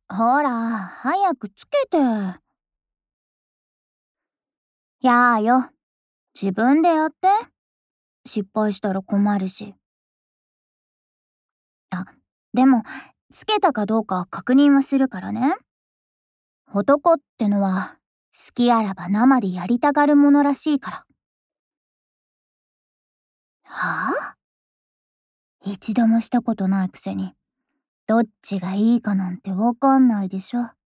ほら、早くつけて。やーよ、自分でやって。失敗したら困るし。あ、でも、つけたかどうか確認はするからね。男ってのは、好きあらば生でやりたがるものらしいから。はあ？一度もしたことないくせに、どっちがいいかなんてわかんないでしょ。ほ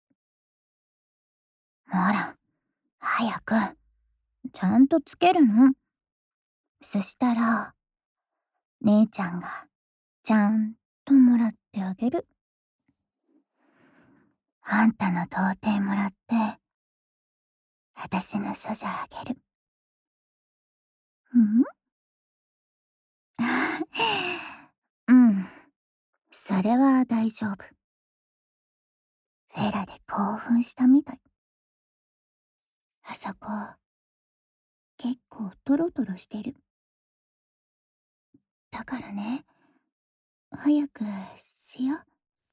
ら、早く、ちゃんとつけるの。そしたら、姉ちゃんが、ちゃんともらってあげる。あんたの童貞もらって、私の処女あげる。んうん、それは大丈夫。フェラで興奮したみたい。あそこ、結構トロトロしてる。だからね、早くしよう。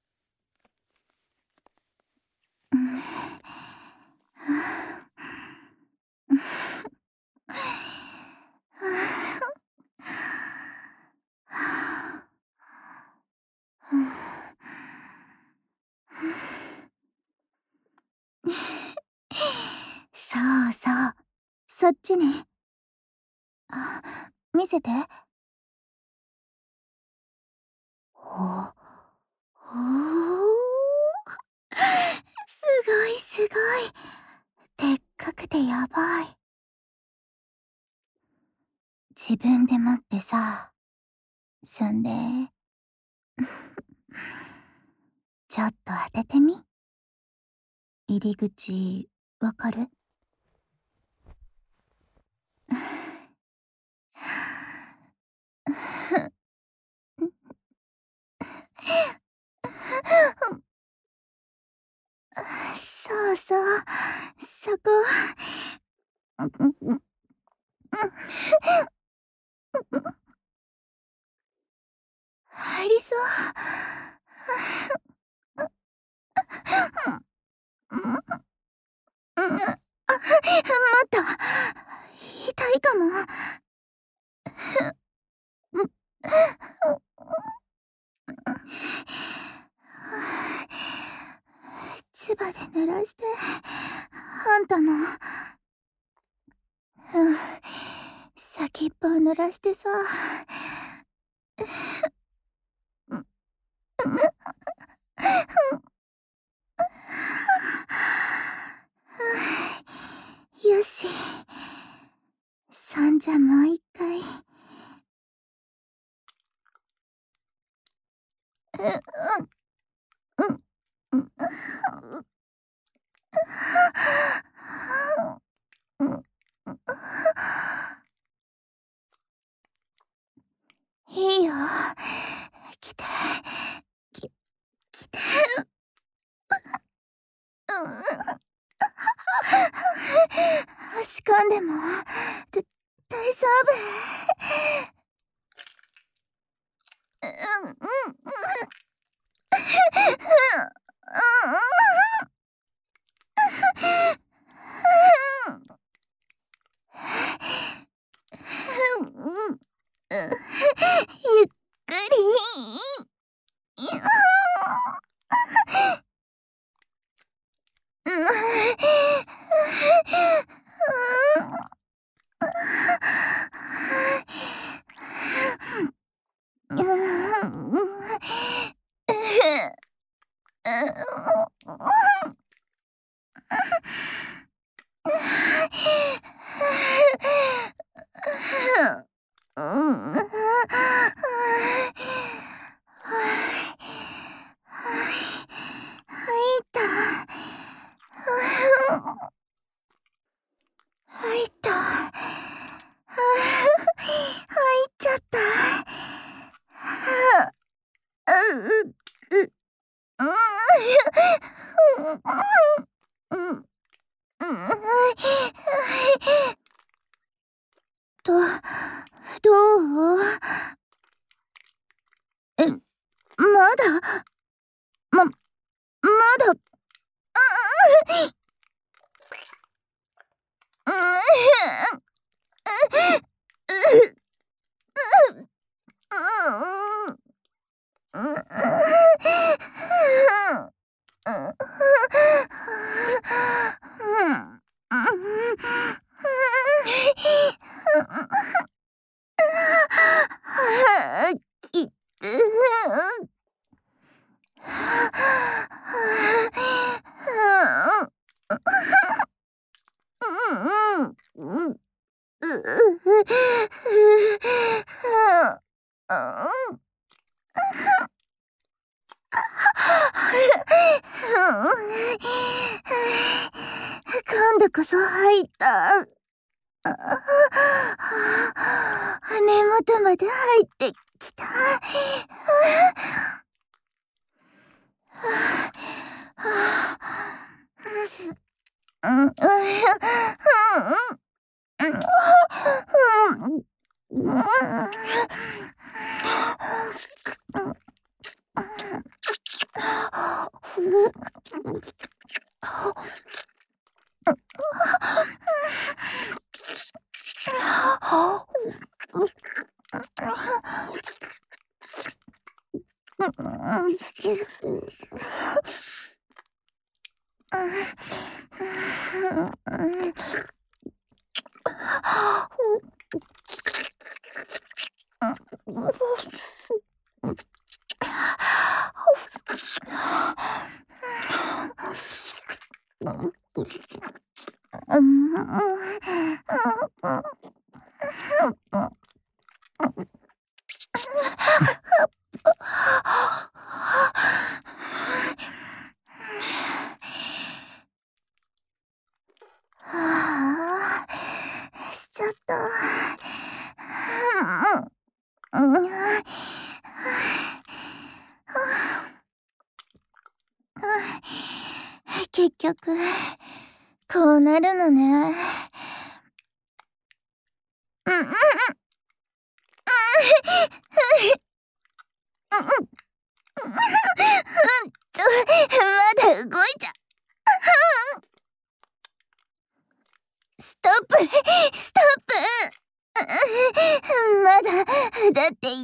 うんそうそう、そっちね。あ、見せて。ほ、ほすごいすごい。でっかくてやばい。自分で持ってさ、そんで、ちょっと当ててみ。入り口、わかる？そうそう、そこ。入りそう。待った。痛いかも。唾で濡らして、あんたの、先っぽを濡らしてさ。よし。そんじゃもう一回。いいよ。来て。来て。押し込んでも、大丈夫。ゆっくり。入った。入った。入っちゃった。ど、どう？まだ？まだ。きっ今度こそ入った。根元まで入ってきた。しちゃった。結局こうなるのね。まだ動いちゃ。ストップストップ。まだだって言って。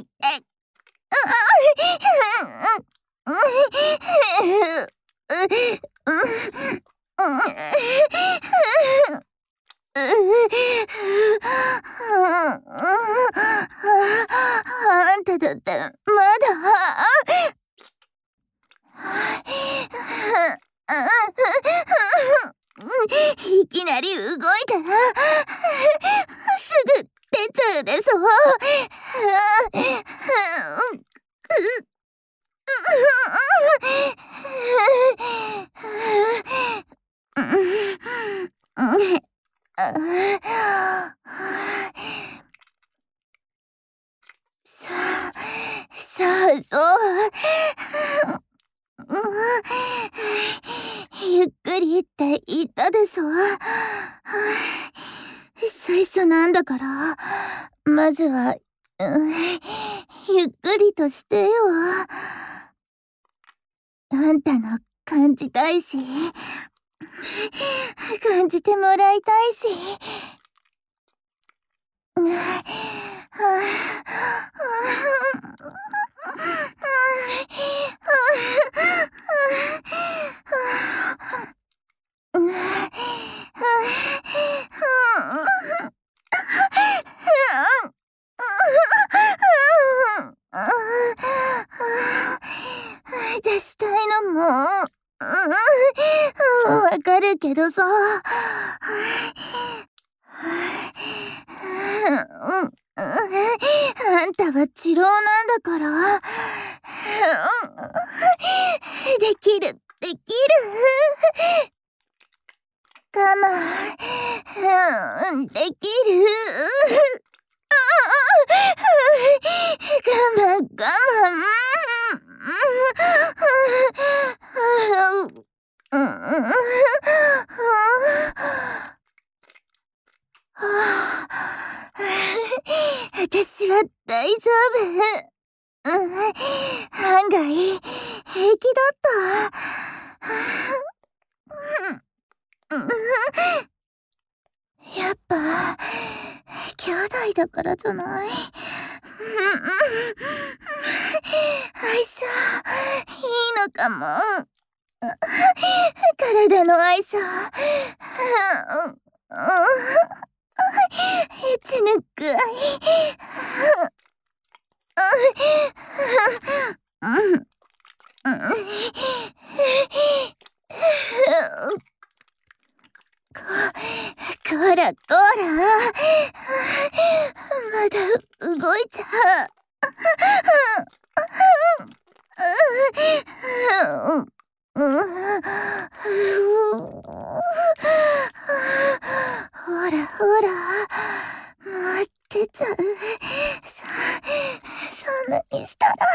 あんただってまだ。いきなり動いたらすぐ出ちゃうでしょ。そうゆっくりって言ったでしょ。最初なんだからまずはゆっくりとしてよ。あんたの感じたいし感じてもらいたいし。出したいのもわかるけどさ。あんたは治療なんだから。できるできる。我慢できる。我慢私は大丈夫。案外平気だった。 やっぱ兄弟だからじゃない？相性いいのかも。体の相性。エッチな具合。こらこら、まだ動いちゃう。ほらほら、もう出ちゃう。そんなにしたら。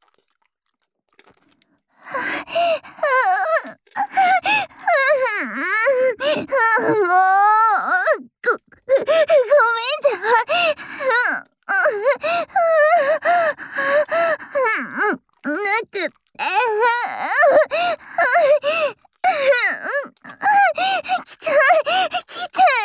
もう、ごめんじゃ。なくって。きたい、きたい。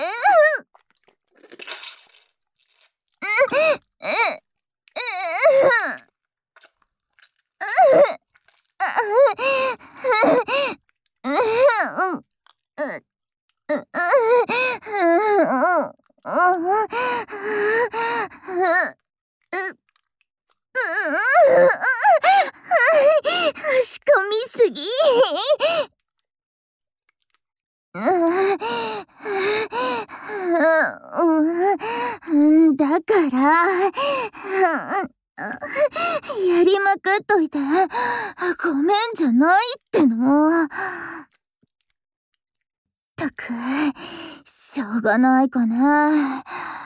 仕込みすぎ。だからやりまくっといてごめんじゃないっての。ったくしょうがないかな。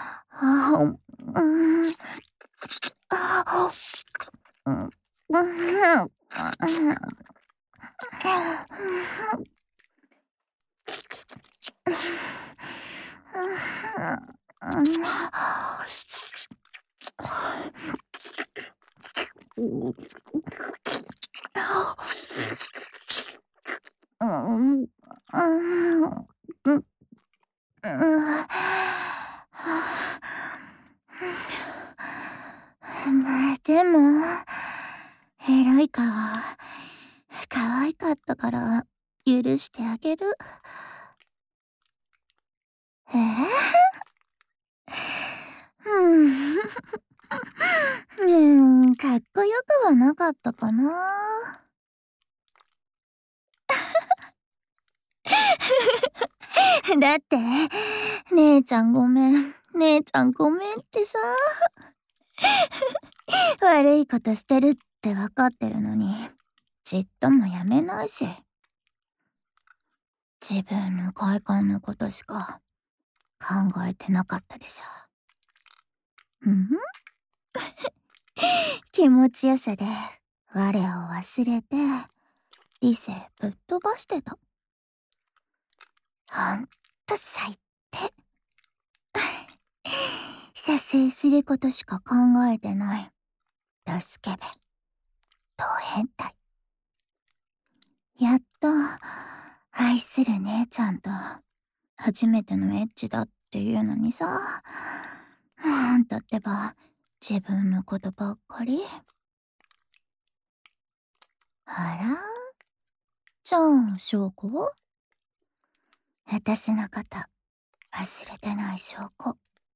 まあでもエロい顔可愛かったから許してあげる。かっこよくはなかったかな。だって姉ちゃんごめん、姉ちゃんごめんってさ。悪いことしてるって分かってるのにちっともやめないし、自分の快感のことしか考えてなかったでしょ。気持ちよさで我を忘れて理性ぶっ飛ばしてた。ほんと最低。射精することしか考えてないドスケベド変態。やっと愛する姉ちゃんと初めてのエッチだっていうのにさ、あんたってば自分のことばっかり。あら、じゃあ証拠は？私のこと忘れてない証拠。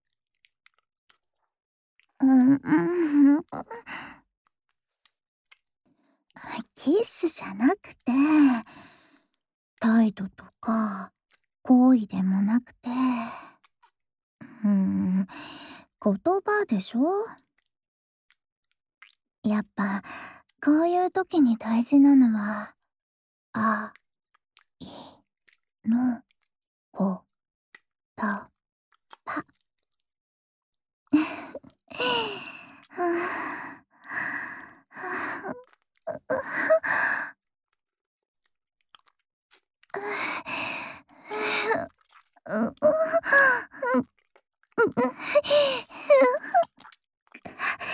キスじゃなくて態度とか行為でもなくて言葉でしょ。やっぱこういう時に大事なのはあいのことば。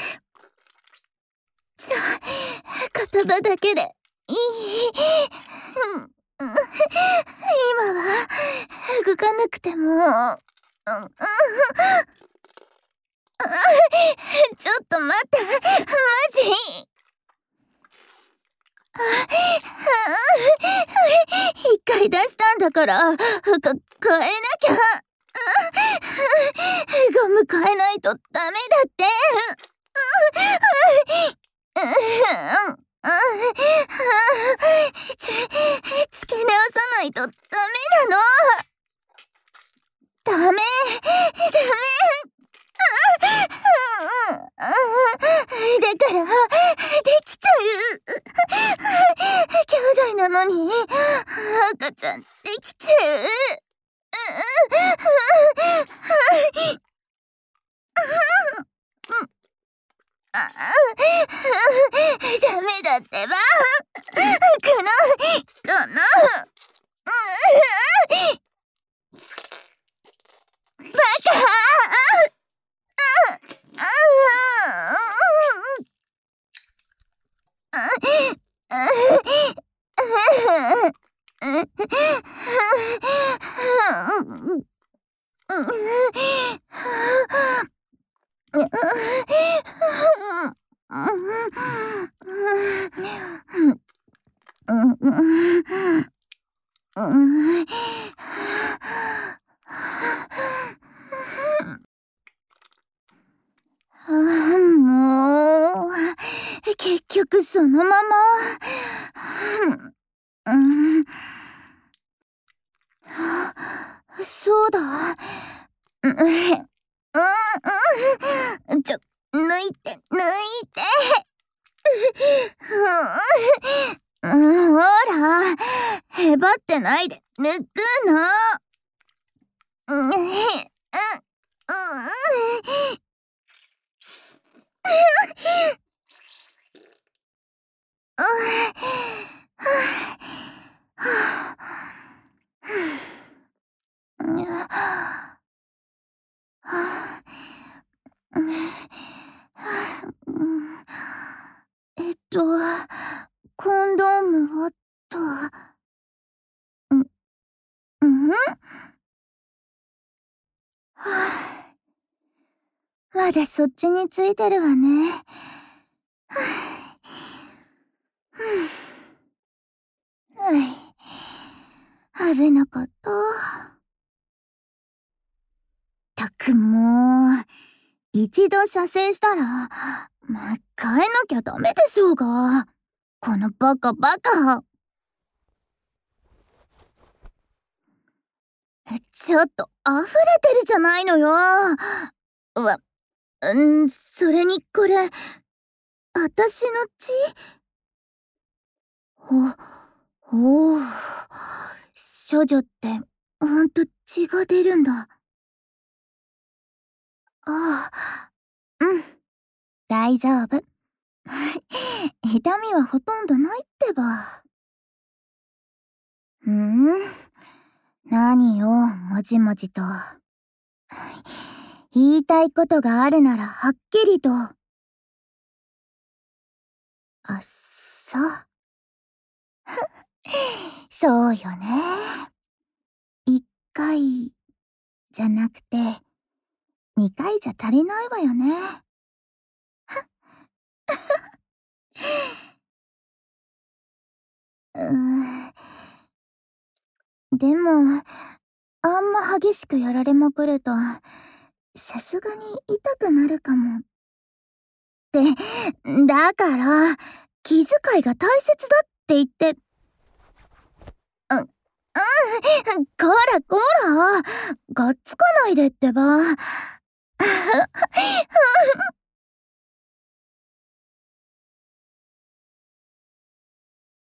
じゃあ言葉だけでいい？ 今は動かなくても。ちょっと待って、マジ。一回出したんだから、変えなきゃ。ゴム変えないとダメだって。つけ直さないとダメなの。ダメ。だからできちゃう。兄弟なのに赤ちゃんできちゃう。ダメだってば。このバカ。もう結局そのまま。そうだ。抜いて。ほら、へばってないで抜くの。コンドームはと。まだそっちについてるわね。危なかった。ったくもう、一度射精したら、変えなきゃダメでしょうが。このバカ。ちょっと溢れてるじゃないのよ。それにこれ、あたしの血？おう。処女ってほんと血が出るんだ。大丈夫。痛みはほとんどないってば。何よ、もじもじと。言いたいことがあるならはっきりと。そう。そうよね。1回じゃなくて2回じゃ足りないわよね。でも、あんま激しくやられまくると、さすがに痛くなるかも。って、だから、気遣いが大切だって言って。こら、がっつかないでってば。